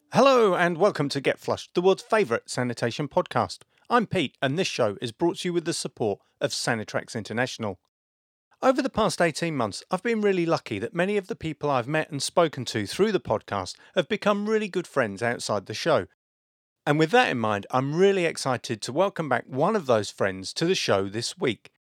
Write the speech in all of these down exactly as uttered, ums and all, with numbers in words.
Hello and welcome to Get Flushed, the world's favourite sanitation podcast. I'm Pete and this show is brought to you with the support of Sanitrax International. Over the past eighteen months, I've been really lucky that many of the people I've met and spoken to through the podcast have become really good friends outside the show. And with that in mind, I'm really excited to welcome back one of those friends to the show this week.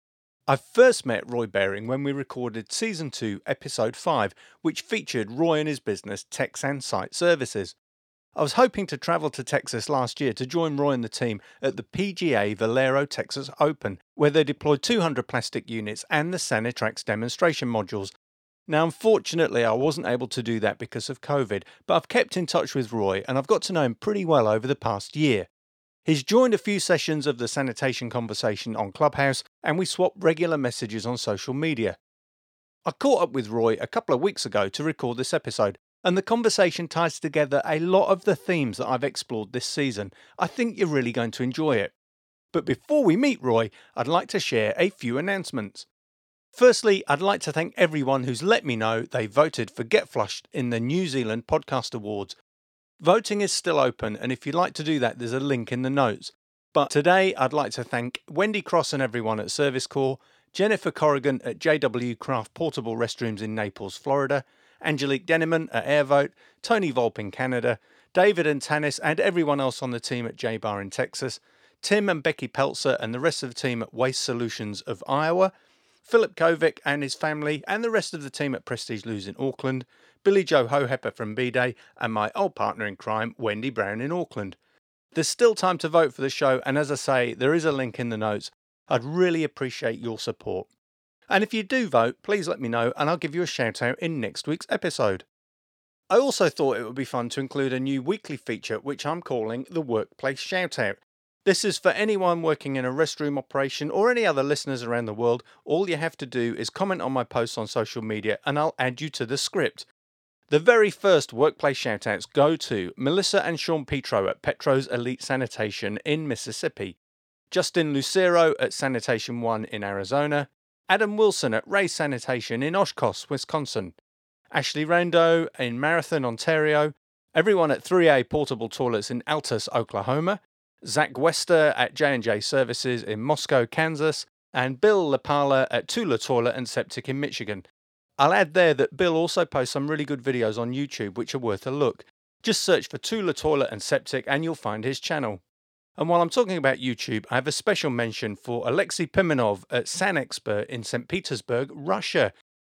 I first met Roy Baring when we recorded Season two, Episode five, which featured Roy and his business Texan Site Services. I was hoping to travel to Texas last year to join Roy and the team at the P G A Valero Texas Open, where they deployed two hundred plastic units and the Sanitrax demonstration modules. Now, unfortunately, I wasn't able to do that because of COVID, but I've kept in touch with Roy and I've got to know him pretty well over the past year. He's joined a few sessions of the sanitation conversation on Clubhouse, and we swap regular messages on social media. I caught up with Roy a couple of weeks ago to record this episode, and the conversation ties together a lot of the themes that I've explored this season. I think you're really going to enjoy it. But before we meet Roy, I'd like to share a few announcements. Firstly, I'd like to thank everyone who's let me know they voted for Get Flushed in the New Zealand Podcast Awards. Voting is still open, and if you'd like to do that, there's a link in the notes. But today, I'd like to thank Wendy Cross and everyone at Service Corps, Jennifer Corrigan at J W Craft Portable Restrooms in Naples, Florida, Angelique Denneman at Airvote, Tony Volp in Canada, David and Tanis and everyone else on the team at J-Bar in Texas, Tim and Becky Peltzer and the rest of the team at Waste Solutions of Iowa, Philip Kovic and his family and the rest of the team at Prestige Lose in Auckland, Billy Joe Hohepper from B-Day, and my old partner in crime, Wendy Brown in Auckland. There's still time to vote for the show, and as I say, there is a link in the notes. I'd really appreciate your support. And if you do vote, please let me know and I'll give you a shout out in next week's episode. I also thought it would be fun to include a new weekly feature which I'm calling the Workplace Shoutout. This is for anyone working in a restroom operation or any other listeners around the world. All you have to do is comment on my posts on social media and I'll add you to the script. The very first workplace shoutouts go to Melissa and Sean Petro at Petro's Elite Sanitation in Mississippi, Justin Lucero at Sanitation One in Arizona, Adam Wilson at Ray Sanitation in Oshkosh, Wisconsin, Ashley Rando in Marathon, Ontario, everyone at three A Portable Toilets in Altus, Oklahoma, Zach Wester at J and J Services in Moscow, Kansas, and Bill LaPala at Tula Toilet and Septic in Michigan. I'll add there that Bill also posts some really good videos on YouTube which are worth a look. Just search for Tula Toilet and Septic and you'll find his channel. And while I'm talking about YouTube, I have a special mention for Alexei Pimenov at SanExpert in Saint Petersburg, Russia.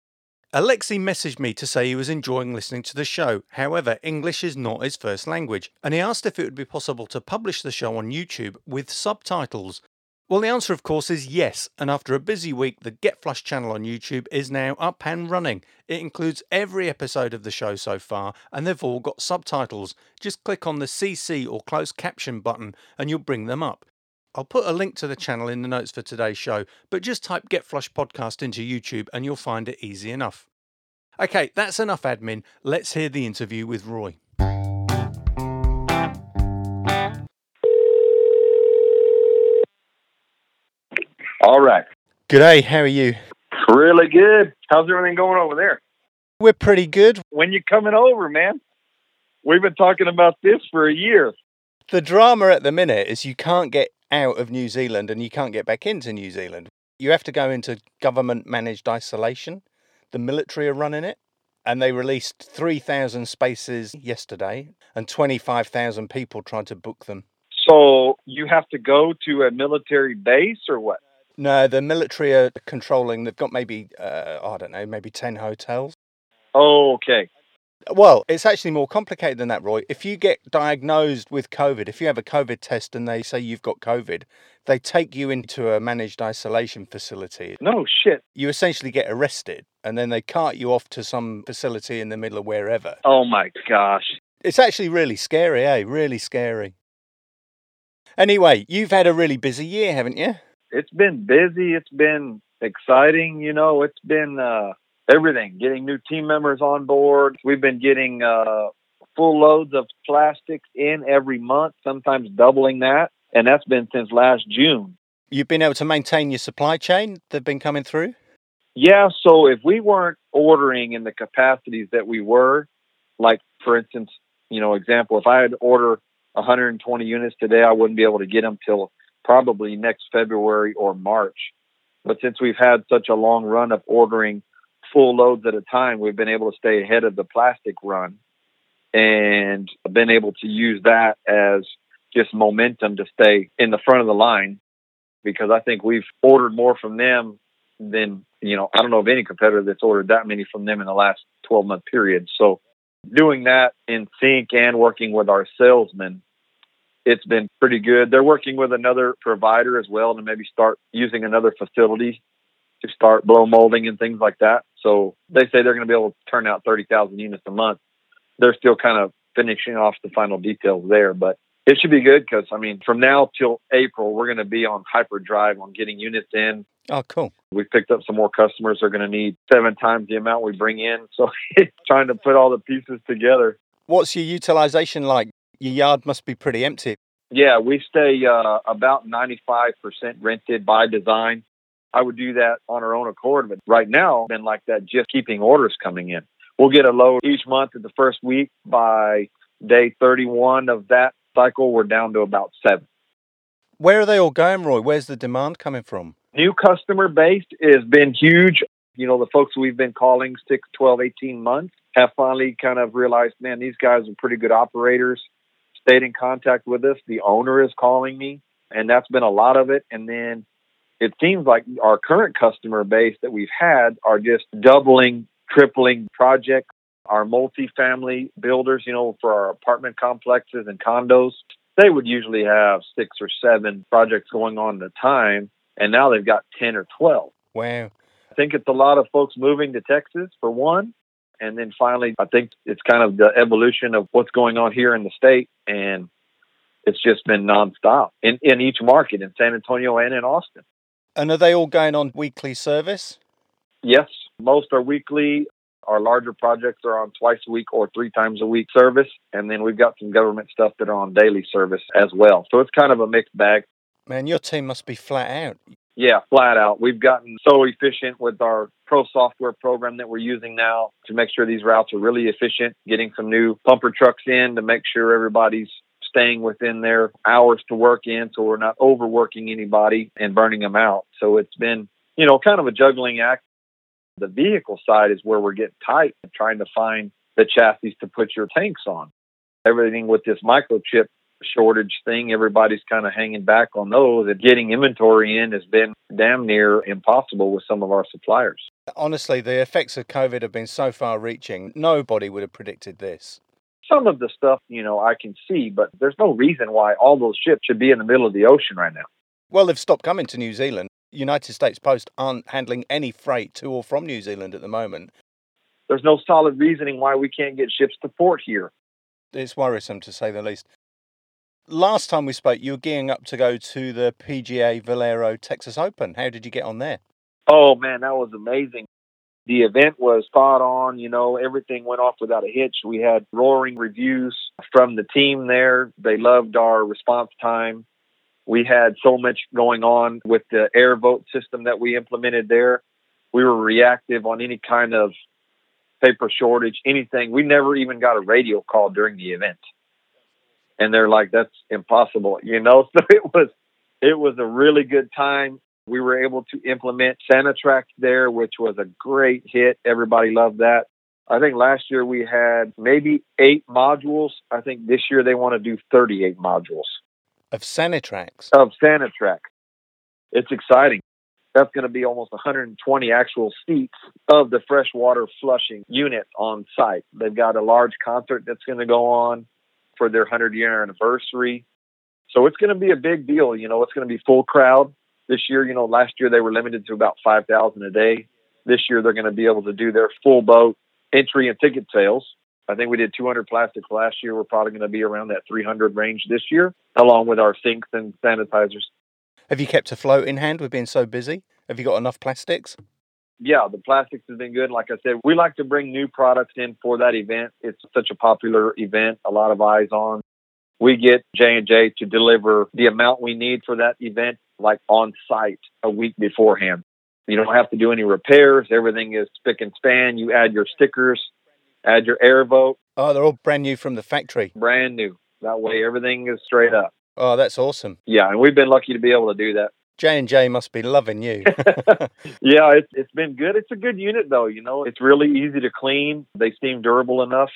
Alexei messaged me to say he was enjoying listening to the show. However, English is not his first language, and he asked if it would be possible to publish the show on YouTube with subtitles. Well, the answer, of course, is yes, and after a busy week, the Get Flushed channel on YouTube is now up and running. It includes every episode of the show so far, and they've all got subtitles. Just click on the C C or closed caption button, and you'll bring them up. I'll put a link to the channel in the notes for today's show, but just type Get Flushed Podcast into YouTube, and you'll find it easy enough. Okay, that's enough admin. Let's hear the interview with Roy. All right. G'day, how are you? Really good. How's everything going over there? We're pretty good. When you coming over, man? We've been talking about this for a year. The drama at the minute is you can't get out of New Zealand and you can't get back into New Zealand. You have to go into government-managed isolation. The military are running it, and they released three thousand spaces yesterday, and twenty-five thousand people tried to book them. So you have to go to a military base or what? No, the military are controlling, they've got maybe, uh, I don't know, maybe ten hotels. Oh, okay. Well, it's actually more complicated than that, Roy. If you get diagnosed with COVID, if you have a COVID test and they say you've got COVID, they take you into a managed isolation facility. No shit. You essentially get arrested and then they cart you off to some facility in the middle of wherever. Oh my gosh. It's actually really scary, eh? Really scary. Anyway, you've had a really busy year, haven't you? It's been busy. It's been exciting. You know, it's been uh, everything. Getting new team members on board. We've been getting uh, full loads of plastics in every month, sometimes doubling that. And that's been since last June. You've been able to maintain your supply chain? They've been coming through? Yeah. So if we weren't ordering in the capacities that we were, like, for instance, You know, example, if I had to order one hundred twenty units today, I wouldn't be able to get them till probably next February or March. But since we've had such a long run of ordering full loads at a time, we've been able to stay ahead of the plastic run and been able to use that as just momentum to stay in the front of the line, because I think we've ordered more from them than, you know, I don't know of any competitor that's ordered that many from them in the last twelve month period. So doing that in sync and working with our salesmen, it's been pretty good. They're working with another provider as well to maybe start using another facility to start blow molding and things like that. So they say they're going to be able to turn out thirty thousand units a month. They're still kind of finishing off the final details there, but it should be good because, I mean, from now till April, we're going to be on hyperdrive on getting units in. Oh, cool. We've picked up some more customers. They're going to need seven times the amount we bring in. So trying to put all the pieces together. What's your utilization like? Your yard must be pretty empty. Yeah, we stay uh, about ninety-five percent rented by design. I would do that on our own accord, but right now, I've been like that, just keeping orders coming in. We'll get a load each month at the first week. By day thirty-one of that cycle, we're down to about seven. Where are they all going, Roy? Where's the demand coming from? New customer base has been huge. You know, the folks we've been calling six, twelve, eighteen months have finally kind of realized, man, these guys are pretty good operators, stayed in contact with us. The owner is calling me, and that's been a lot of it. And then it seems like our current customer base that we've had are just doubling, tripling projects. Our multifamily builders, you know, for our apartment complexes and condos, they would usually have six or seven projects going on at a time, and now they've got ten or twelve. Wow. I think it's a lot of folks moving to Texas, for one. And then finally, I think it's kind of the evolution of what's going on here in the state. And it's just been nonstop in, in each market, in San Antonio and in Austin. And are they all going on weekly service? Yes, most are weekly. Our larger projects are on twice a week or three times a week service. And then we've got some government stuff that are on daily service as well. So it's kind of a mixed bag. Man, your team must be flat out. Yeah, flat out. We've gotten so efficient with our pro software program that we're using now to make sure these routes are really efficient, getting some new pumper trucks in to make sure everybody's staying within their hours to work in, so we're not overworking anybody and burning them out. So it's been, you know, kind of a juggling act. The vehicle side is where we're getting tight and trying to find the chassis to put your tanks on. Everything with this microchip shortage thing, everybody's kind of hanging back on those, and getting inventory in has been damn near impossible with some of our suppliers. Honestly, the effects of COVID have been so far reaching. Nobody would have predicted this. Some of the stuff, you know, I can see, but there's no reason why all those ships should be in the middle of the ocean right now. Well, they've stopped coming to New Zealand. United States Post aren't handling any freight to or from New Zealand at the moment. There's no solid reasoning why we can't get ships to port here. It's worrisome, to say the least. Last time we spoke, you were gearing up to go to the P G A Valero Texas Open. How did you get on there? Oh, man, that was amazing. The event was spot on. You know, everything went off without a hitch. We had roaring reviews from the team there. They loved our response time. We had so much going on with the air vote system that we implemented there. We were reactive on any kind of paper shortage, anything. We never even got a radio call during the event. And they're like, that's impossible, you know? So it was, it was a really good time. We were able to implement SaniTrax there, which was a great hit. Everybody loved that. I think last year we had maybe eight modules. I think this year they want to do thirty-eight modules. Of SaniTrax? Of SaniTrax. It's exciting. That's going to be almost one hundred twenty actual seats of the freshwater flushing unit on site. They've got a large concert that's going to go on for their hundred-year anniversary. So it's going to be a big deal. You know, it's going to be full crowd. This year, you know, last year they were limited to about five thousand a day. This year they're going to be able to do their full boat entry and ticket sales. I think we did two hundred plastics last year. We're probably going to be around that three hundred range this year, along with our sinks and sanitizers. Have you kept a float in hand with being so busy? Have you got enough plastics? Yeah, the plastics has been good. Like I said, we like to bring new products in for that event. It's such a popular event, a lot of eyes on. We get J and J to deliver the amount we need for that event, like on site a week beforehand. You don't have to do any repairs. Everything is spick and span. You add your stickers, add your air vote, Oh, they're all brand new from the factory. Brand new. That way everything is straight up. Oh, that's awesome. Yeah, and we've been lucky to be able to do that. J and J must be loving you. Yeah, it's, it's been good. It's a good unit, though. You know, it's really easy to clean. They seem durable enough.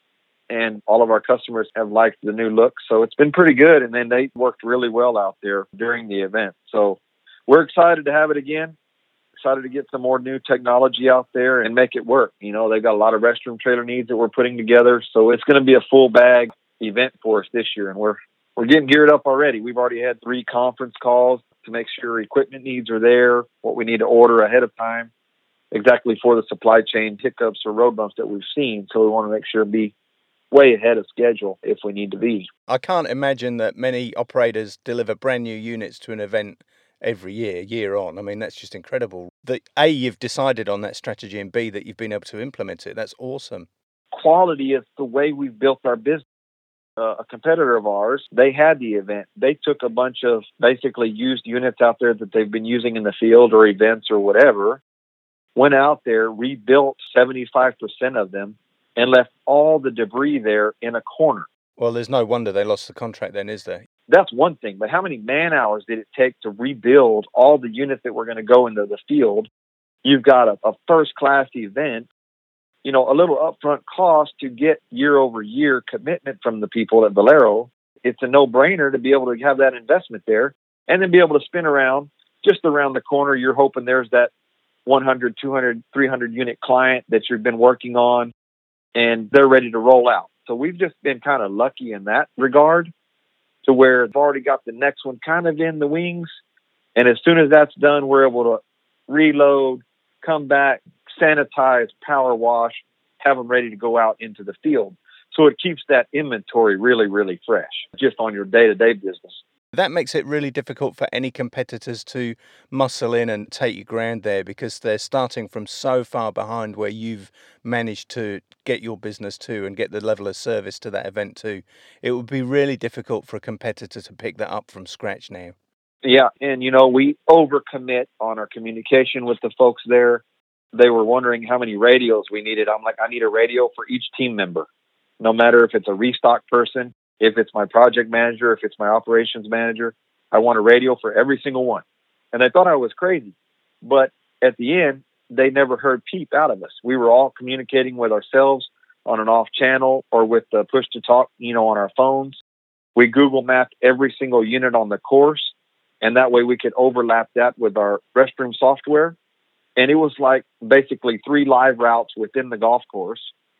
And all of our customers have liked the new look. So it's been pretty good. And then they worked really well out there during the event. So we're excited to have it again. Excited to get some more new technology out there and make it work. You know, they've got a lot of restroom trailer needs that we're putting together. So it's going to be a full bag event for us this year. And we're, we're getting geared up already. We've already had three conference calls to make sure equipment needs are there, what we need to order ahead of time, exactly for the supply chain hiccups or road bumps that we've seen. So we want to make sure to be way ahead of schedule if we need to be. I can't imagine that many operators deliver brand new units to an event every year, year on. I mean, that's just incredible. That A, you've decided on that strategy, and B, that you've been able to implement it. That's awesome. Quality is the way we've built our business. Uh, a competitor of ours, they had the event. They took a bunch of basically used units out there that they've been using in the field or events or whatever, went out there, rebuilt seventy-five percent of them, and left all the debris there in a corner. Well, there's no wonder they lost the contract then, is there? That's one thing, but how many man hours did it take to rebuild all the units that were going to go into the field? You've got a, a first-class event, you know, a little upfront cost to get year-over-year commitment from the people at Valero. It's a no-brainer to be able to have that investment there and then be able to spin around just around the corner. You're hoping there's that one hundred, two hundred, three hundred unit client that you've been working on, and they're ready to roll out. So we've just been kind of lucky in that regard to where they've already got the next one kind of in the wings. And as soon as that's done, we're able to reload, come back, sanitize, power wash, have them ready to go out into the field. So it keeps that inventory really, really fresh just on your day-to-day business. That makes it really difficult for any competitors to muscle in and take your ground there because they're starting from so far behind where you've managed to get your business to and get the level of service to that event too. It would be really difficult for a competitor to pick that up from scratch now. Yeah, and you know, we overcommit on our communication with the folks there. They were wondering how many radios we needed. I'm like, I need a radio for each team member, no matter if it's a restock person, if it's my project manager, if it's my operations manager. I want a radio for every single one. And they thought I was crazy. But at the end, they never heard peep out of us. We were all communicating with ourselves on an off channel or with the push to talk, you know, on our phones. We Google mapped every single unit on the course. And that way we could overlap that with our restroom software. And it was like basically three live routes within the golf course.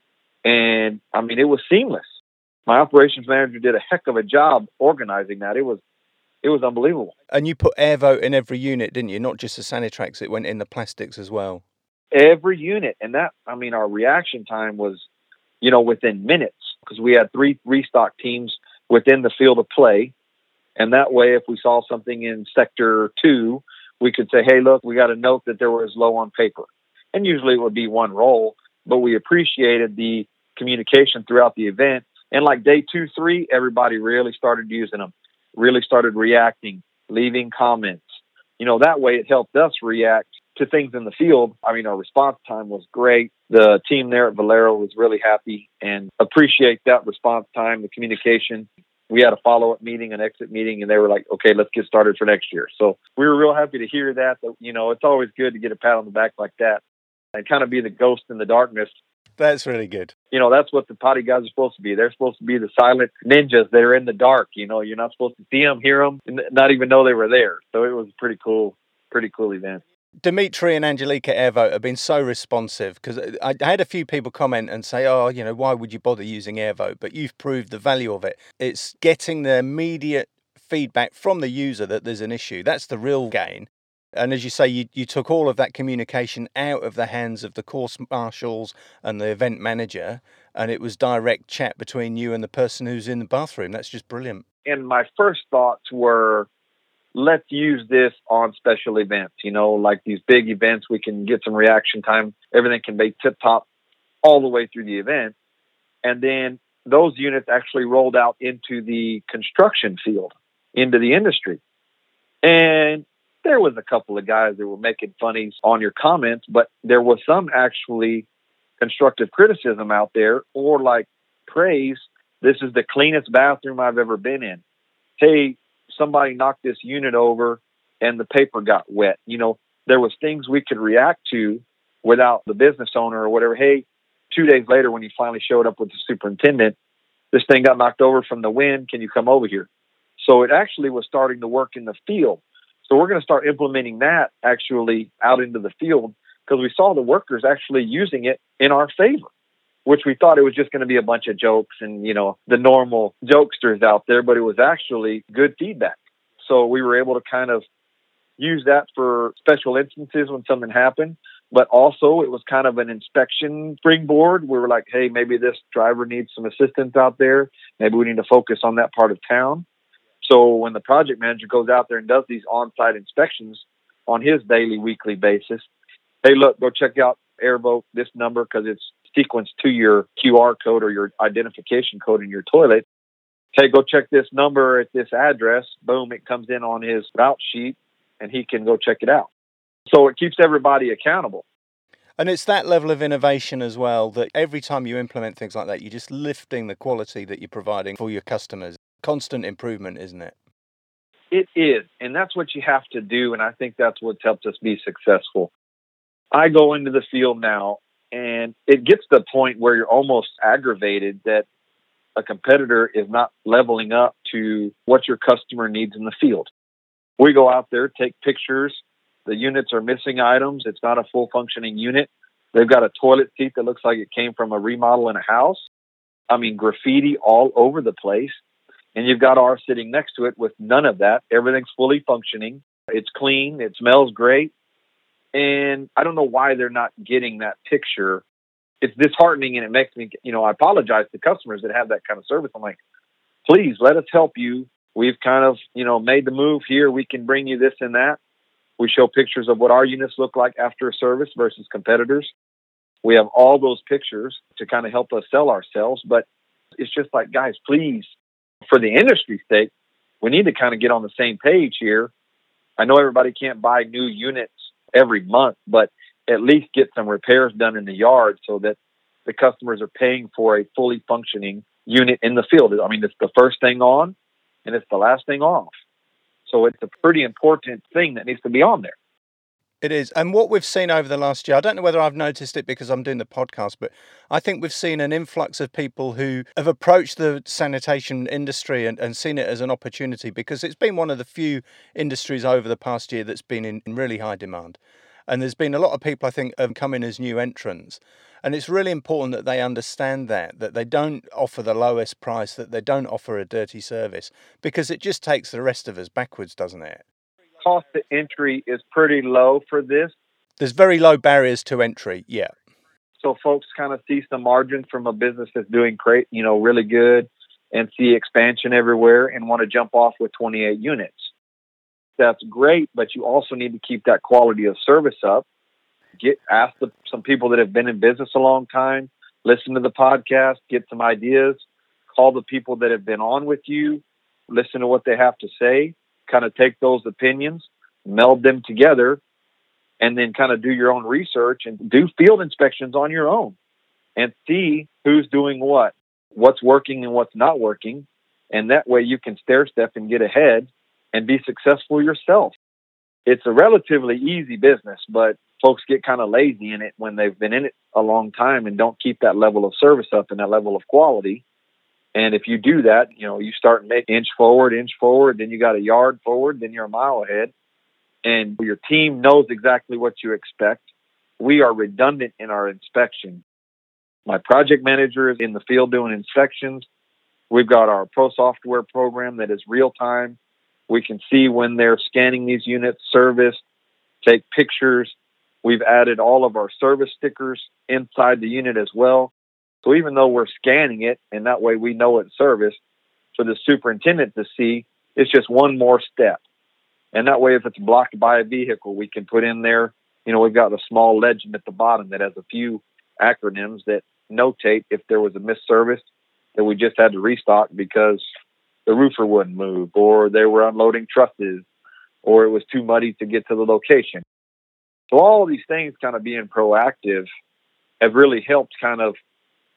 And I mean, it was seamless. My operations manager did a heck of a job organizing that. It was it was unbelievable. And you put Airvote in every unit, didn't you? Not just the Sanitrax, it went in the plastics as well. Every unit. And that, I mean, our reaction time was, you know, within minutes because we had three restock teams within the field of play. And that way, if we saw something in sector two, we could say, hey, look, we got a note that there was low on paper. And usually it would be one roll, but we appreciated the communication throughout the event. And like day two, three, everybody really started using them, really started reacting, leaving comments. You know, that way it helped us react to things in the field. I mean, our response time was great. The team there at Valero was really happy and appreciate that response time, the communication. We had a follow-up meeting, an exit meeting, and they were like, okay, let's get started for next year. So we were real happy to hear that. That, you know, it's always good to get a pat on the back like that and kind of be the ghost in the darkness. That's really good. You know, that's what the potty guys are supposed to be. They're supposed to be the silent ninjas that are in the dark. You know, you're not supposed to see them, hear them, and not even know they were there. So it was a pretty cool, pretty cool event. Dimitri and Angelica Airvote have been so responsive because I had a few people comment and say, oh, you know, why would you bother using Airvote? But you've proved the value of it. It's getting the immediate feedback from the user that there's an issue. That's the real gain. And as you say, you, you took all of that communication out of the hands of the course marshals and the event manager, and it was direct chat between you and the person who's in the bathroom. That's just brilliant. And my first thoughts were, let's use this on special events, you know, like these big events, we can get some reaction time. Everything can be tip top all the way through the event. And then those units actually rolled out into the construction field, into the industry. And there was a couple of guys that were making funnies on your comments, but there was some actually constructive criticism out there, or like trays. This is the cleanest bathroom I've ever been in. Hey, somebody knocked this unit over and the paper got wet. You know, there was things we could react to without the business owner or whatever. Hey, two days later when he finally showed up with the superintendent, this thing got knocked over from the wind. Can you come over here? So it actually was starting to work in the field. So we're going to start implementing that actually out into the field because we saw the workers actually using it in our favor, which we thought it was just going to be a bunch of jokes and, you know, the normal jokesters out there, but it was actually good feedback. So we were able to kind of use that for special instances when something happened, but also it was kind of an inspection springboard. We were like, hey, maybe this driver needs some assistance out there. Maybe we need to focus on that part of town. So when the project manager goes out there and does these on-site inspections on his daily, weekly basis, hey, look, go check out Airvoke, this number, because it's sequenced to your Q R code or your identification code in your toilet. Hey, go check this number at this address. Boom, it comes in on his route sheet, and he can go check it out. So it keeps everybody accountable. And it's that level of innovation as well that every time you implement things like that, you're just lifting the quality that you're providing for your customers. Constant improvement, isn't it? It is. And that's what you have to do. And I think that's what's helped us be successful. I go into the field now, and it gets to the point where you're almost aggravated that a competitor is not leveling up to what your customer needs in the field. We go out there, take pictures. The units are missing items. It's not a full functioning unit. They've got a toilet seat that looks like it came from a remodel in a house. I mean, graffiti all over the place. And you've got ours sitting next to it with none of that. Everything's fully functioning. It's clean. It smells great. And I don't know why they're not getting that picture. It's disheartening, and it makes me, you know, I apologize to customers that have that kind of service. I'm like, please let us help you. We've kind of, you know, made the move here. We can bring you this and that. We show pictures of what our units look like after a service versus competitors. We have all those pictures to kind of help us sell ourselves. But it's just like, guys, please, for the industry's sake, we need to kind of get on the same page here. I know everybody can't buy new units every month, but at least get some repairs done in the yard so that the customers are paying for a fully functioning unit in the field. I mean, it's the first thing on and it's the last thing off. So it's a pretty important thing that needs to be on there. It is. And what we've seen over the last year, I don't know whether I've noticed it because I'm doing the podcast, but I think we've seen an influx of people who have approached the sanitation industry and, and seen it as an opportunity, because it's been one of the few industries over the past year that's been in, in really high demand. And there's been a lot of people, I think, have come in as new entrants. And it's really important that they understand that, that they don't offer the lowest price, that they don't offer a dirty service, because it just takes the rest of us backwards, doesn't it? Cost to entry is pretty low for this. There's very low barriers to entry, yeah. So folks kind of see some margin from a business that's doing great, you know, really good, and see expansion everywhere and want to jump off with twenty-eight units. That's great, but you also need to keep that quality of service up. Get ask the, some people that have been in business a long time, listen to the podcast, get some ideas, call the people that have been on with you, listen to what they have to say, kind of take those opinions, meld them together, and then kind of do your own research and do field inspections on your own and see who's doing what, what's working and what's not working. And that way you can stair step and get ahead and be successful yourself. It's a relatively easy business, but folks get kind of lazy in it when they've been in it a long time and don't keep that level of service up and that level of quality. And if you do that, you know, you start and make inch forward, inch forward, then you got a yard forward, then you're a mile ahead. And your team knows exactly what you expect. We are redundant in our inspection. My project manager is in the field doing inspections. We've got our pro software program that is real time. We can see when they're scanning these units, service, take pictures. We've added all of our service stickers inside the unit as well. So even though we're scanning it, and that way we know it's serviced, for the superintendent to see, it's just one more step. And that way, if it's blocked by a vehicle, we can put in there, you know, we've got a small legend at the bottom that has a few acronyms that notate if there was a missed service that we just had to restock because the roofer wouldn't move, or they were unloading trusses, or it was too muddy to get to the location. So all of these things kind of being proactive have really helped kind of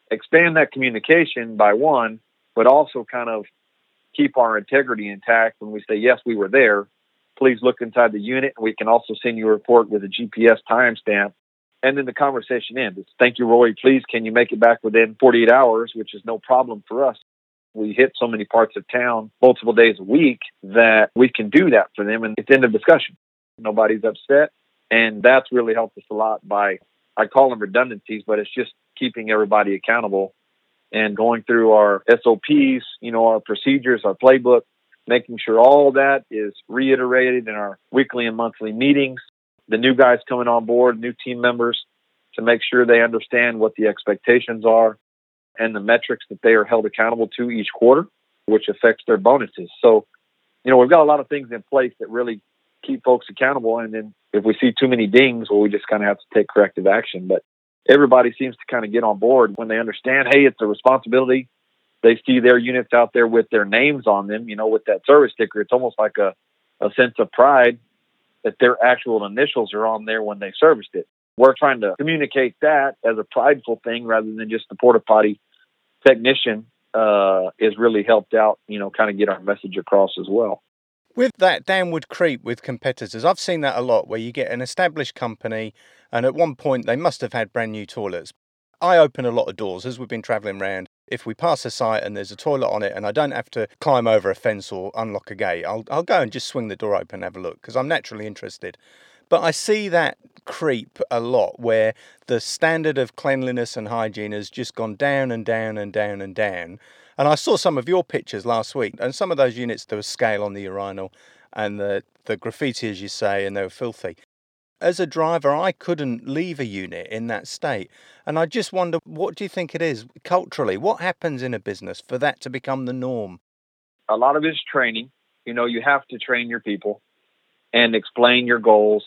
expand that communication by one, but also kind of keep our integrity intact when we say, yes, we were there. Please look inside the unit. We can also send you a report with a G P S timestamp. And then the conversation ends. It's, thank you, Roy. Please, can you make it back within forty-eight hours, which is no problem for us. We hit so many parts of town multiple days a week that we can do that for them. And it's end of discussion. Nobody's upset. And that's really helped us a lot by, I call them redundancies, but it's just keeping everybody accountable and going through our S O Ps, you know, our procedures, our playbook, making sure all that is reiterated in our weekly and monthly meetings. The new guys coming on board, new team members, to make sure they understand what the expectations are and the metrics that they are held accountable to each quarter, which affects their bonuses. So, you know, we've got a lot of things in place that really keep folks accountable. And then if we see too many dings, well, we just kind of have to take corrective action. But everybody seems to kind of get on board when they understand, hey, it's a responsibility. They see their units out there with their names on them, you know, with that service sticker. It's almost like a, a sense of pride that their actual initials are on there when they serviced it. We're trying to communicate that as a prideful thing rather than just the porta potty technician uh, is really helped out, you know, kind of get our message across as well. With that downward creep with competitors, I've seen that a lot where you get an established company and at one point they must have had brand new toilets. I open a lot of doors as we've been travelling around. If we pass a site and there's a toilet on it and I don't have to climb over a fence or unlock a gate, I'll I'll go and just swing the door open and have a look because I'm naturally interested. But I see that creep a lot where the standard of cleanliness and hygiene has just gone down and down and down and down. And I saw some of your pictures last week and some of those units, there was scale on the urinal and the, the graffiti, as you say, and they were filthy. As a driver, I couldn't leave a unit in that state. And I just wonder, what do you think it is culturally? What happens in a business for that to become the norm? A lot of it is training. You know, you have to train your people and explain your goals.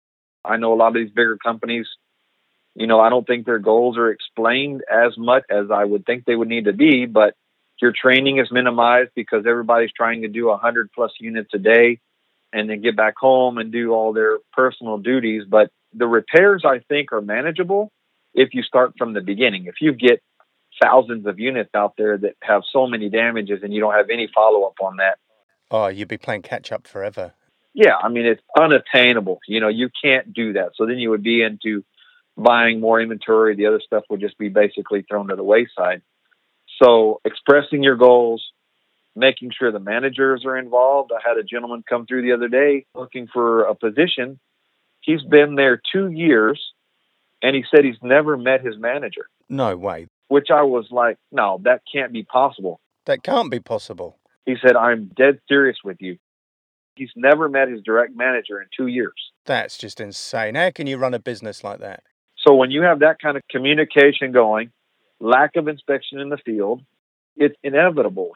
I know a lot of these bigger companies, you know, I don't think their goals are explained as much as I would think they would need to be, but your training is minimized because everybody's trying to do one hundred plus units a day and then get back home and do all their personal duties. But the repairs, I think, are manageable if you start from the beginning. If you get thousands of units out there that have so many damages and you don't have any follow-up on that. Oh, you'd be playing catch-up forever. Yeah, I mean, it's unattainable. You know, you can't do that. So then you would be into buying more inventory. The other stuff would just be basically thrown to the wayside. So expressing your goals, making sure the managers are involved. I had a gentleman come through the other day looking for a position. He's been there two years, and he said he's never met his manager. No way. Which I was like, no, that can't be possible. That can't be possible. He said, I'm dead serious with you. He's never met his direct manager in two years. That's just insane. How can you run a business like that? So when you have that kind of communication going, lack of inspection in the field, it's inevitable.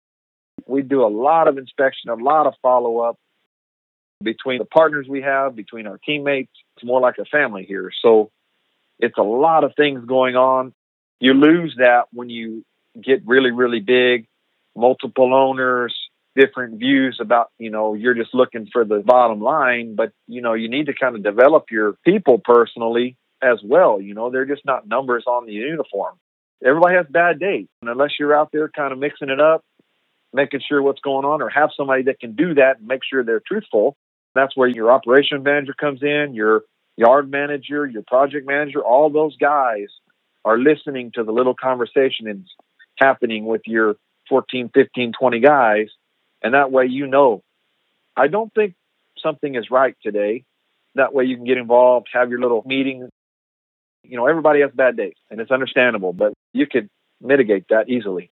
We do a lot of inspection, a lot of follow-up between the partners we have, between our teammates. It's more like a family here. So it's a lot of things going on. You lose that when you get really, really big, multiple owners, different views about, you know, you're just looking for the bottom line, but, you know, you need to kind of develop your people personally as well. You know, they're just not numbers on the uniform. Everybody has bad days. And unless you're out there kind of mixing it up, making sure what's going on, or have somebody that can do that and make sure they're truthful, that's where your operation manager comes in, your yard manager, your project manager, all those guys are listening to the little conversations happening with your fourteen, fifteen, twenty guys. And that way, you know, I don't think something is right today. That way you can get involved, have your little meeting. You know, everybody has bad days, and it's understandable, but you could mitigate that easily.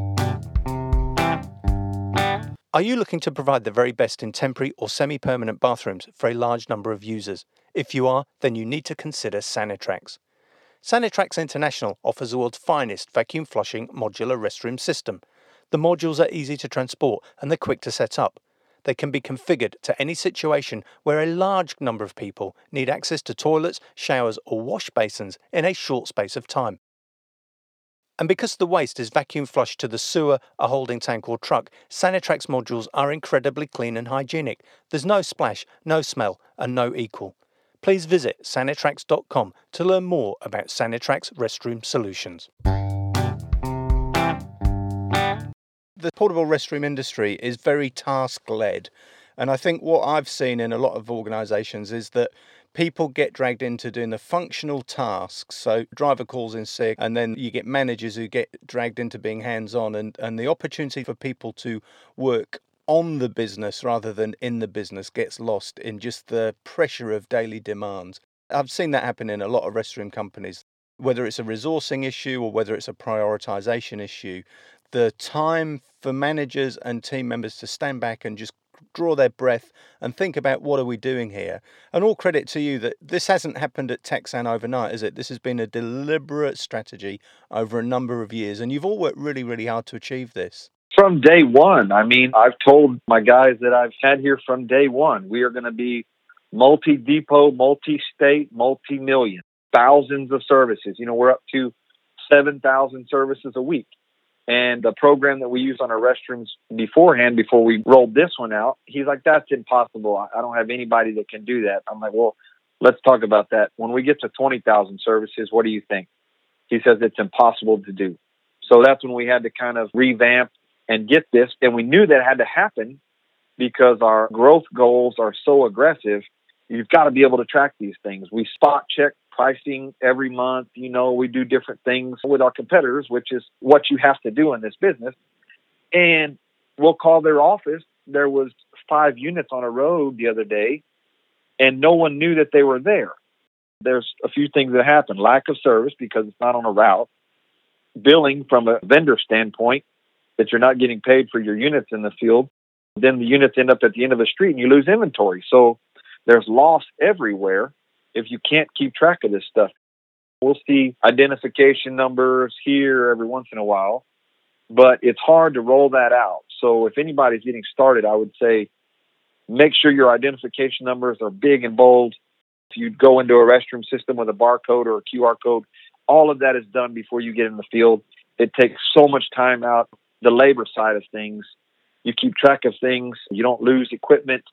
Are you looking to provide the very best in temporary or semi-permanent bathrooms for a large number of users? If you are, then you need to consider Sanitrax. Sanitrax International offers the world's finest vacuum flushing modular restroom system. The modules are easy to transport and they're quick to set up. They can be configured to any situation where a large number of people need access to toilets, showers or wash basins in a short space of time. And because the waste is vacuum flushed to the sewer, a holding tank or truck, Sanitrax modules are incredibly clean and hygienic. There's no splash, no smell and no equal. Please visit Sanitrax dot com to learn more about Sanitrax restroom solutions. the portable restroom industry is very task-led. And I think what I've seen in a lot of organisations is that people get dragged into doing the functional tasks. So driver calls in sick, and then you get managers who get dragged into being hands-on, and, and the opportunity for people to work on the business rather than in the business gets lost in just the pressure of daily demands. I've seen that happen in a lot of restroom companies, whether it's a resourcing issue or whether it's a prioritisation issue. The time for managers and team members to stand back and just draw their breath and think about what are we doing here. And all credit to you that this hasn't happened at Texan overnight, is it? This has been a deliberate strategy over a number of years, and you've all worked really, really hard to achieve this. From day one, I mean, I've told my guys that I've had here from day one, we are going to be multi-depot, multi-state, multi-million, thousands of services. You know, we're up to seven thousand services a week. And the program that we used on our restrooms beforehand, before we rolled this one out, he's like, that's impossible. I don't have anybody that can do that. I'm like, well, let's talk about that. When we get to twenty thousand services, what do you think? He says it's impossible to do. So that's when we had to kind of revamp and get this. And we knew that had to happen because our growth goals are so aggressive. You've got to be able to track these things. We spot check pricing every month. You know, we do different things with our competitors, which is what you have to do in this business. And we'll call their office. There was five units on a road the other day, and no one knew that they were there. There's a few things that happen. Lack of service because it's not on a route. Billing from a vendor standpoint, that you're not getting paid for your units in the field. Then the units end up at the end of the street and you lose inventory. So there's loss everywhere if you can't keep track of this stuff. We'll see identification numbers here every once in a while, but it's hard to roll that out. So if anybody's getting started, I would say make sure your identification numbers are big and bold. If you go into a restroom system with a barcode or a Q R code, all of that is done before you get in the field. It takes so much time out. The labor side of things, you keep track of things, you don't lose equipment,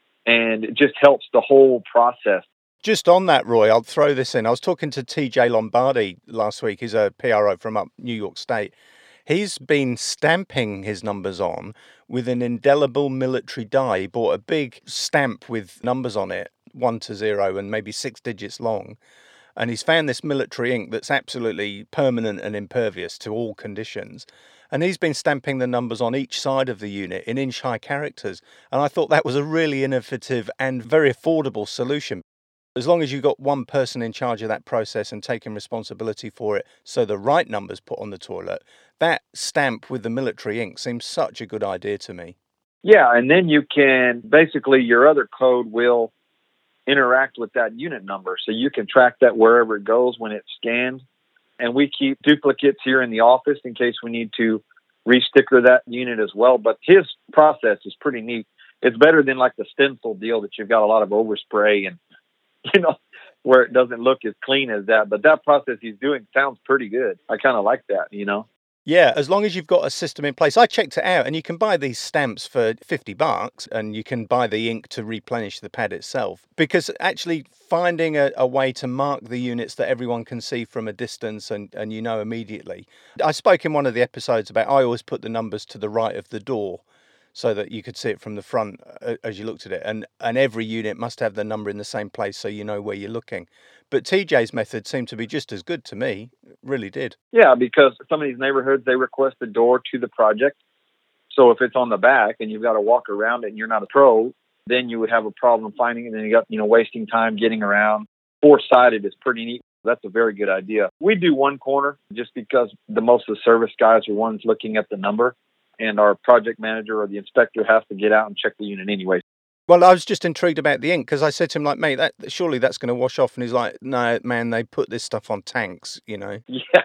and it just helps the whole process. Just on that, Roy, I'll throw this in. I was talking to T J Lombardi last week. He's a P R O from up New York State. He's been stamping his numbers on with an indelible military die. He bought a big stamp with numbers on it, one to zero and maybe six digits long. And he's found this military ink that's absolutely permanent and impervious to all conditions. And he's been stamping the numbers on each side of the unit in inch-high characters. And I thought that was a really innovative and very affordable solution. As long as you've got one person in charge of that process and taking responsibility for it, so the right number's put on the toilet, that stamp with the military ink seems such a good idea to me. Yeah, and then you can, basically your other code will interact with that unit number. So you can track that wherever it goes when it's scanned. And we keep duplicates here in the office in case we need to re-sticker that unit as well. But his process is pretty neat. It's better than like the stencil deal that you've got a lot of overspray and, you know, where it doesn't look as clean as that. But that process he's doing sounds pretty good. I kind of like that, you know. Yeah, as long as you've got a system in place. I checked it out, and you can buy these stamps for fifty bucks, and you can buy the ink to replenish the pad itself. Because actually finding a, a way to mark the units that everyone can see from a distance and, and you know immediately. I spoke in one of the episodes about I always put the numbers to the right of the door so that you could see it from the front as you looked at it. And, and every unit must have the number in the same place so you know where you're looking. But T J's method seemed to be just as good to me. It really did. Yeah, because some of these neighborhoods, they request a door to the project. So if it's on the back and you've got to walk around it and you're not a pro, then you would have a problem finding it. And then you got, you know, wasting time getting around. Four-sided is pretty neat. That's a very good idea. We do one corner just because the most of the service guys are ones looking at the number. And our project manager or the inspector has to get out and check the unit anyway. Well, I was just intrigued about the ink because I said to him, like, mate, that surely that's going to wash off. And he's like, no, man, they put this stuff on tanks, you know. Yeah.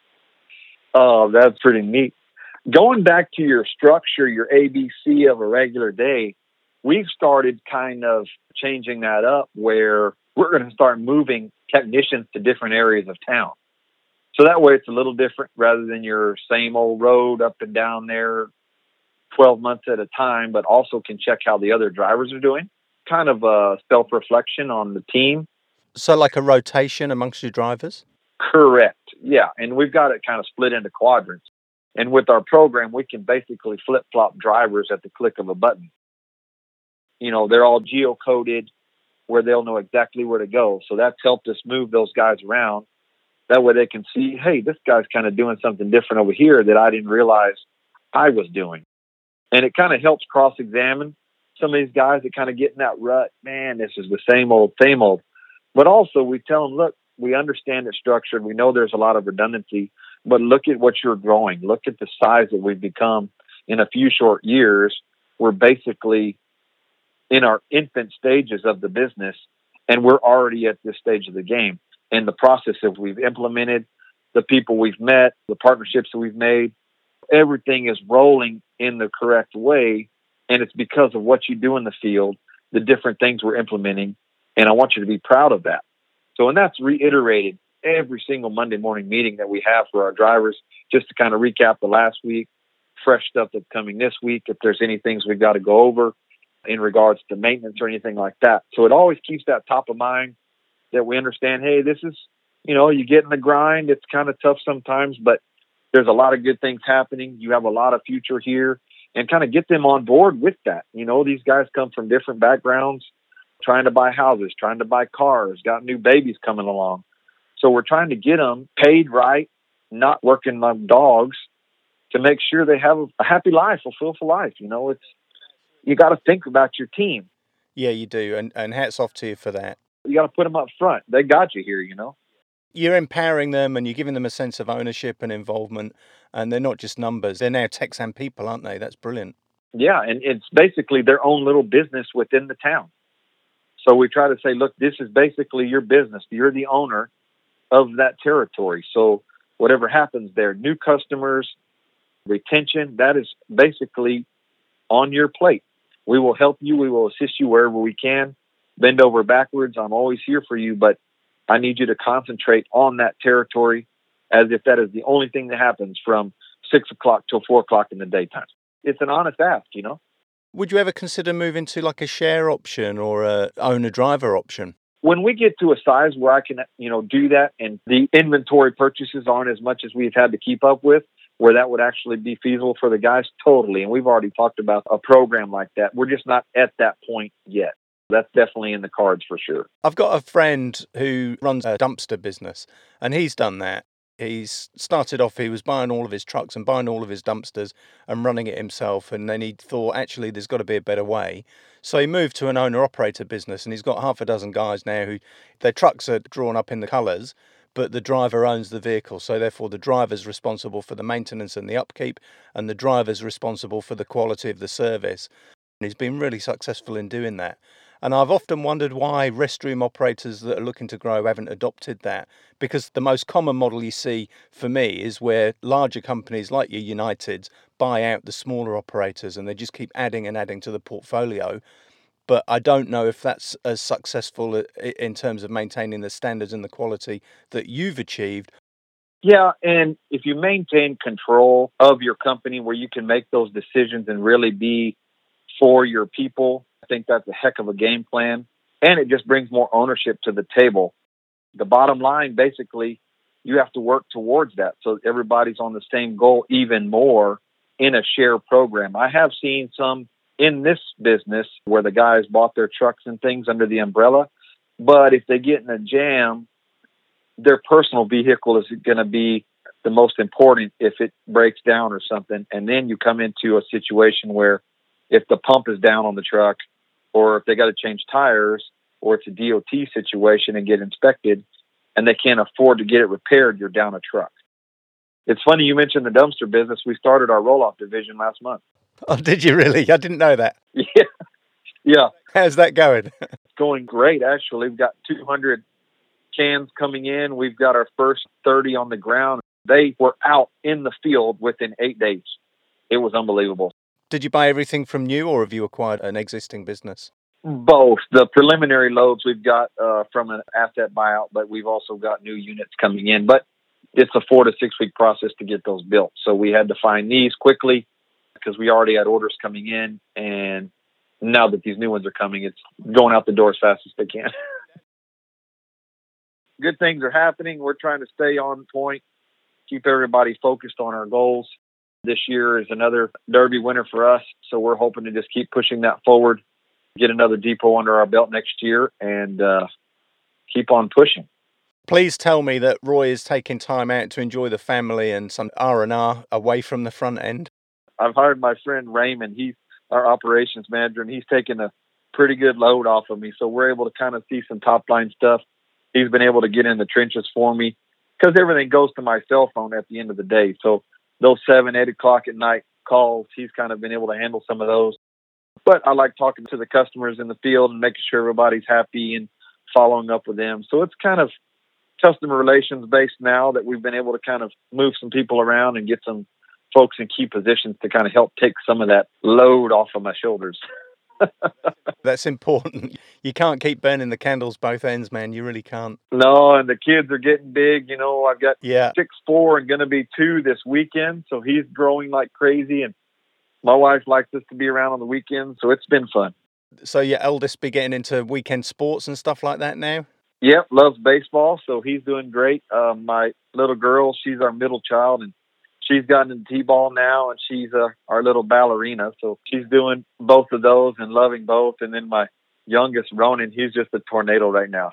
Oh, that's pretty neat. Going back to your structure, your A B C of a regular day, we've started kind of changing that up where we're going to start moving technicians to different areas of town. So that way it's a little different rather than your same old road up and down there twelve months at a time, but also can check how the other drivers are doing. Kind of a self-reflection on the team. So like a rotation amongst your drivers? Correct. Yeah. And we've got it kind of split into quadrants. And with our program, we can basically flip-flop drivers at the click of a button. You know, they're all geocoded where they'll know exactly where to go. So that's helped us move those guys around. That way they can see, hey, this guy's kind of doing something different over here that I didn't realize I was doing. And it kind of helps cross-examine some of these guys that kind of get in that rut. Man, this is the same old, same old. But also we tell them, look, we understand it's structured. We know there's a lot of redundancy, but look at what you're growing. Look at the size that we've become in a few short years. We're basically in our infant stages of the business, and we're already at this stage of the game. And the process that we've implemented, the people we've met, the partnerships that we've made, everything is rolling in the correct way. And it's because of what you do in the field, the different things we're implementing. And I want you to be proud of that. So, and that's reiterated every single Monday morning meeting that we have for our drivers, just to kind of recap the last week, fresh stuff that's coming this week, if there's any things we've got to go over in regards to maintenance or anything like that. So it always keeps that top of mind that we understand, hey, this is, you know, you get in the grind. It's kind of tough sometimes, but there's a lot of good things happening. You have a lot of future here, and kind of get them on board with that. You know, these guys come from different backgrounds, trying to buy houses, trying to buy cars, got new babies coming along. So we're trying to get them paid right, not working like dogs, to make sure they have a happy life, a fulfilled life. You know, it's, you got to think about your team. Yeah, you do. And, and hats off to you for that. You got to put them up front. They got you here, you know. You're empowering them and you're giving them a sense of ownership and involvement. And they're not just numbers. They're now Texan people, aren't they? That's brilliant. Yeah, and it's basically their own little business within the town. So we try to say, look, this is basically your business. You're the owner of that territory. So whatever happens there, new customers, retention, that is basically on your plate. We will help you. We will assist you wherever we can. Bend over backwards. I'm always here for you, but I need you to concentrate on that territory as if that is the only thing that happens from six o'clock till four o'clock in the daytime. It's an honest ask, you know. Would you ever consider moving to like a share option or a owner-driver option? When we get to a size where I can, you know, do that and the inventory purchases aren't as much as we've had to keep up with, where that would actually be feasible for the guys, totally. And we've already talked about a program like that. We're just not at that point yet. That's definitely in the cards for sure. I've got a friend who runs a dumpster business, and he's done that. He's started off, he was buying all of his trucks and buying all of his dumpsters and running it himself. And then he thought, actually, there's got to be a better way. So he moved to an owner-operator business, and he's got half a dozen guys now who their trucks are drawn up in the colours, but the driver owns the vehicle. So therefore, the driver's responsible for the maintenance and the upkeep, and the driver's responsible for the quality of the service. And he's been really successful in doing that. And I've often wondered why restroom operators that are looking to grow haven't adopted that. Because the most common model you see for me is where larger companies like your Uniteds buy out the smaller operators and they just keep adding and adding to the portfolio. But I don't know if that's as successful in terms of maintaining the standards and the quality that you've achieved. Yeah, and if you maintain control of your company where you can make those decisions and really be for your people, I think that's a heck of a game plan. And it just brings more ownership to the table. The bottom line, basically, you have to work towards that so everybody's on the same goal even more in a share program. I have seen some in this business where the guys bought their trucks and things under the umbrella, but if they get in a jam, their personal vehicle is going to be the most important if it breaks down or something. And then you come into a situation where if the pump is down on the truck, or if they got to change tires, or it's a D O T situation and get inspected, and they can't afford to get it repaired, you're down a truck. It's funny you mentioned the dumpster business. We started our roll-off division last month. Oh, did you really? I didn't know that. Yeah. Yeah. How's that going? It's going great, actually. We've got two hundred cans coming in. We've got our first thirty on the ground. They were out in the field within eight days. It was unbelievable. Did you buy everything from new, or have you acquired an existing business? Both. The preliminary loads we've got uh, from an asset buyout, but we've also got new units coming in. But it's a four to six week process to get those built. So we had to find these quickly because we already had orders coming in. And now that these new ones are coming, it's going out the door as fast as they can. Good things are happening. We're trying to stay on point, keep everybody focused on our goals. This year is another Derby winner for us, so we're hoping to just keep pushing that forward, get another depot under our belt next year, and uh, keep on pushing. Please tell me that Roy is taking time out to enjoy the family and some R and R away from the front end. I've hired my friend Raymond. He's our operations manager, and he's taken a pretty good load off of me, so we're able to kind of see some top-line stuff. He's been able to get in the trenches for me because everything goes to my cell phone at the end of the day. So those seven, eight o'clock at night calls, he's kind of been able to handle some of those. But I like talking to the customers in the field and making sure everybody's happy and following up with them. So it's kind of customer relations based now that we've been able to kind of move some people around and get some folks in key positions to kind of help take some of that load off of my shoulders. That's important. You can't keep burning the candles both ends, man. You really can't. No, and the kids are getting big. You know, I've got yeah. six, four and going to be two this weekend. So he's growing like crazy. And my wife likes us to be around on the weekends. So it's been fun. So your eldest be getting into weekend sports and stuff like that now? Yep, loves baseball. So he's doing great. Uh, my little girl, she's our middle child, and she's gotten into T-ball now, and she's uh, our little ballerina. So she's doing both of those and loving both. And then my youngest, Ronan, he's just a tornado right now.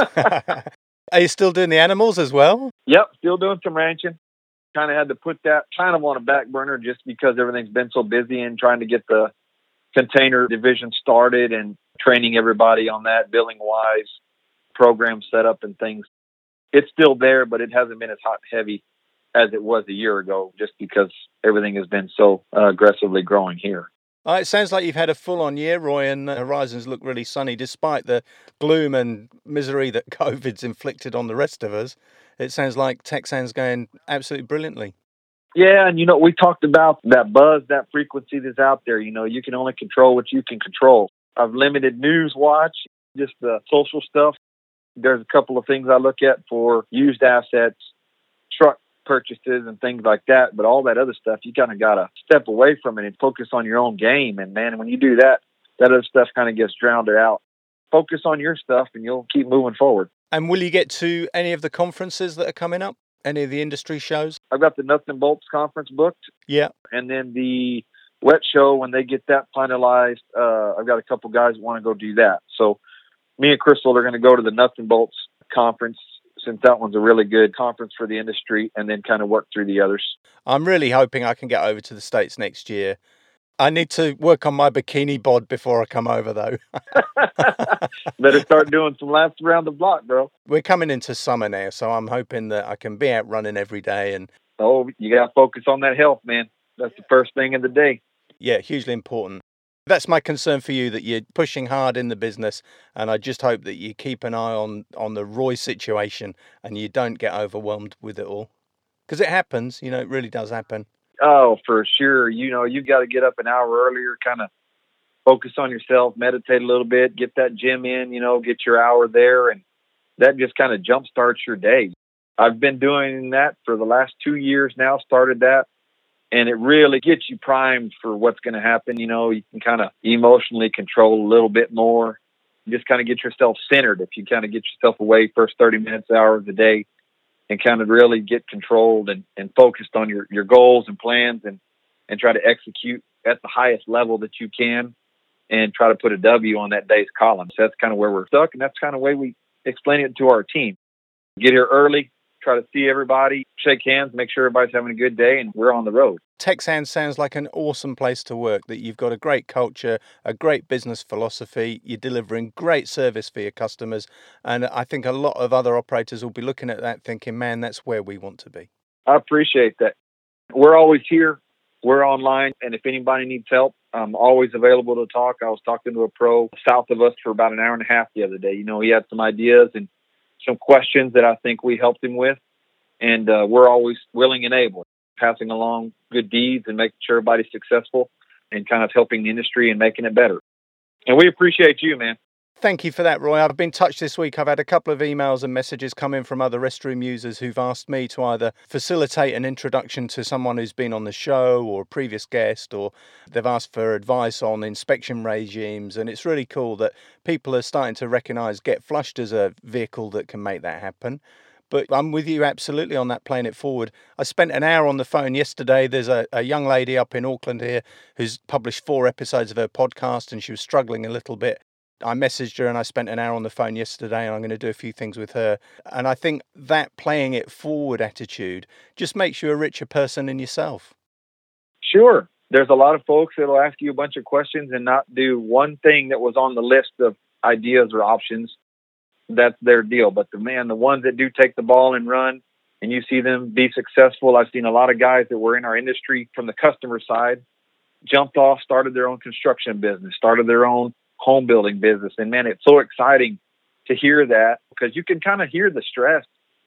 Are you still doing the animals as well? Yep, still doing some ranching. Kind of had to put that kind of on a back burner just because everything's been so busy and trying to get the container division started and training everybody on that, billing-wise, program set up and things. It's still there, but it hasn't been as hot and heavy as it was a year ago, just because everything has been so uh, aggressively growing here. Uh, it sounds like you've had a full-on year, Roy, and the horizons look really sunny, despite the gloom and misery that COVID's inflicted on the rest of us. It sounds like Texan's going absolutely brilliantly. Yeah, and you know, we talked about that buzz, that frequency that's out there. You know, you can only control what you can control. I've limited news watch, just the social stuff. There's a couple of things I look at for used assets, truck purchases and things like that. But all that other stuff, you kind of got to step away from it and focus on your own game. And man, when you do that, that other stuff kind of gets drowned out. Focus on your stuff and you'll keep moving forward. And will you get to any of the conferences that are coming up? Any of the industry shows? I've got the Nuts and Bolts conference booked. Yeah. And then the Wet Show, when they get that finalized, uh, I've got a couple guys that want to go do that. So me and Crystal are going to go to the Nuts and Bolts conference, since that one's a really good conference for the industry, and then kind of work through the others. I'm really hoping I can get over to the States next year. I need to work on my bikini bod before I come over, though. Better start doing some laps around the block, bro. We're coming into summer now, so I'm hoping that I can be out running every day. And oh, you got to focus on that health, man. That's the first thing of the day. Yeah, hugely important. That's my concern for you, that you're pushing hard in the business, and I just hope that you keep an eye on, on the Roy situation and you don't get overwhelmed with it all. Because it happens, you know, it really does happen. Oh, for sure. You know, you got to get up an hour earlier, kind of focus on yourself, meditate a little bit, get that gym in, you know, get your hour there, and that just kind of jumpstarts your day. I've been doing that for the last two years now, started that. And it really gets you primed for what's going to happen. You know, you can kind of emotionally control a little bit more. You just kind of get yourself centered. If you kind of get yourself away first thirty minutes, hour of the day, and kind of really get controlled and, and focused on your, your goals and plans and, and try to execute at the highest level that you can and try to put a W on that day's column. So that's kind of where we're stuck. And that's kind of the way we explain it to our team. Get here early, try to see everybody, shake hands, make sure everybody's having a good day, and we're on the road. Texan sounds like an awesome place to work, that you've got a great culture, a great business philosophy, you're delivering great service for your customers, and I think a lot of other operators will be looking at that thinking, man, that's where we want to be. I appreciate that. We're always here. We're online, and if anybody needs help, I'm always available to talk. I was talking to a pro south of us for about an hour and a half the other day. You know, he had some ideas and some questions that I think we helped him with, and uh, we're always willing and able, passing along good deeds and making sure everybody's successful and kind of helping the industry and making it better. And we appreciate you, man. Thank you for that, Roy. I've been touched this week. I've had a couple of emails and messages come in from other restroom users who've asked me to either facilitate an introduction to someone who's been on the show or a previous guest, or they've asked for advice on inspection regimes. And it's really cool that people are starting to recognise Get Flushed as a vehicle that can make that happen. But I'm with you absolutely on that, playing it forward. I spent an hour on the phone yesterday. There's a, a young lady up in Auckland here who's published four episodes of her podcast, and she was struggling a little bit. I messaged her and I spent an hour on the phone yesterday, and I'm going to do a few things with her. And I think that playing it forward attitude just makes you a richer person in yourself. Sure. There's a lot of folks that'll ask you a bunch of questions and not do one thing that was on the list of ideas or options. That's their deal. But the man, the ones that do take the ball and run, and you see them be successful. I've seen a lot of guys that were in our industry from the customer side, jumped off, started their own construction business, started their own home building business. And man, it's so exciting to hear that, because you can kind of hear the stress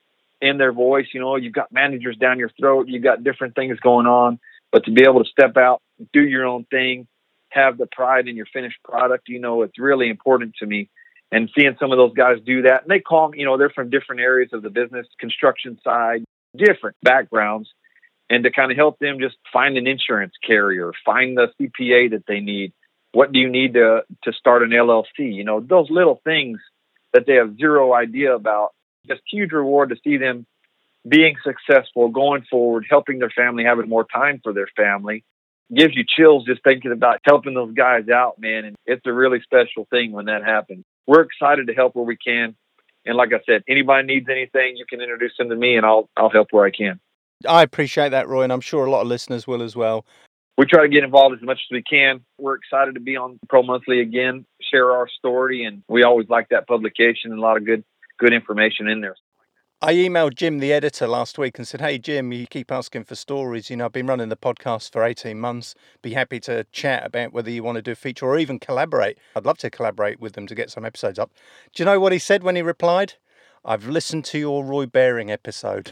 in their voice. You know, you've got managers down your throat, you've got different things going on, but to be able to step out, do your own thing, have the pride in your finished product, you know, it's really important to me. And seeing some of those guys do that, and they call me, you know, they're from different areas of the business, construction side, different backgrounds, and to kind of help them just find an insurance carrier, find the C P A that they need. What do you need to, to start an L L C? You know, those little things that they have zero idea about. Just huge reward to see them being successful, going forward, helping their family, having more time for their family. Gives you chills just thinking about helping those guys out, man. And it's a really special thing when that happens. We're excited to help where we can. And like I said, anybody needs anything, you can introduce them to me and I'll I'll help where I can. I appreciate that, Roy, and I'm sure a lot of listeners will as well. We try to get involved as much as we can. We're excited to be on Pro Monthly again, share our story, and we always like that publication and a lot of good good information in there. I emailed Jim, the editor, last week and said, hey, Jim, you keep asking for stories. You know, I've been running the podcast for eighteen months. Be happy to chat about whether you want to do a feature or even collaborate. I'd love to collaborate with them to get some episodes up. Do you know what he said when he replied? I've listened to your Roy Baring episode.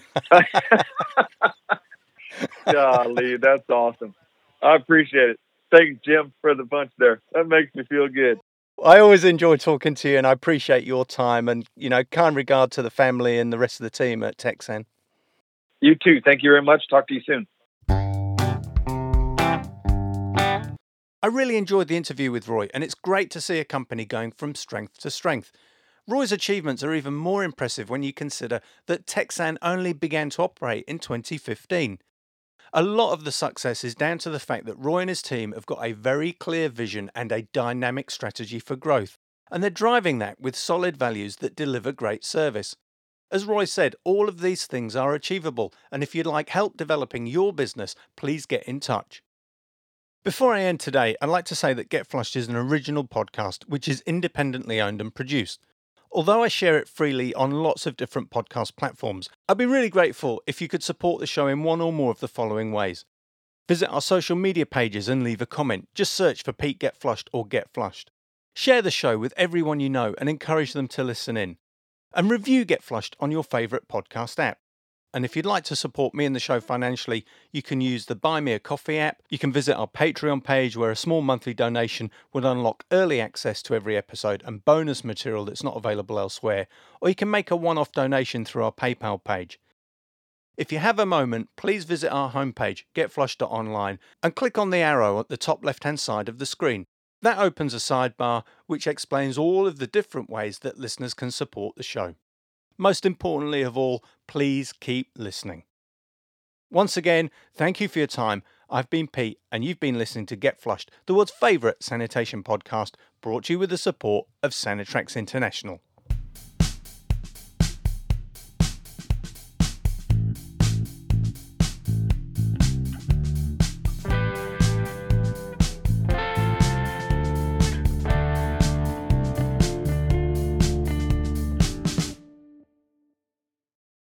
Golly, that's awesome. I appreciate it. Thanks, Jim, for the punch there. That makes me feel good. I always enjoy talking to you, and I appreciate your time, and, you know, kind regard to the family and the rest of the team at Texan. You too. Thank you very much. Talk to you soon. I really enjoyed the interview with Roy, and it's great to see a company going from strength to strength. Roy's achievements are even more impressive when you consider that Texan only began to operate in twenty fifteen. A lot of the success is down to the fact that Roy and his team have got a very clear vision and a dynamic strategy for growth, and they're driving that with solid values that deliver great service. As Roy said, all of these things are achievable, and if you'd like help developing your business, please get in touch. Before I end today, I'd like to say that Get Flushed is an original podcast which is independently owned and produced. Although I share it freely on lots of different podcast platforms, I'd be really grateful if you could support the show in one or more of the following ways. Visit our social media pages and leave a comment. Just search for Pete Get Flushed or Get Flushed. Share the show with everyone you know and encourage them to listen in. And review Get Flushed on your favourite podcast app. And if you'd like to support me and the show financially, you can use the Buy Me a Coffee app. You can visit our Patreon page where a small monthly donation would unlock early access to every episode and bonus material that's not available elsewhere. Or you can make a one-off donation through our PayPal page. If you have a moment, please visit our homepage, get flushed dot online, and click on the arrow at the top left-hand side of the screen. That opens a sidebar which explains all of the different ways that listeners can support the show. Most importantly of all, please keep listening. Once again, thank you for your time. I've been Pete, and you've been listening to Get Flushed, the world's favourite sanitation podcast, brought to you with the support of Sanitrax International.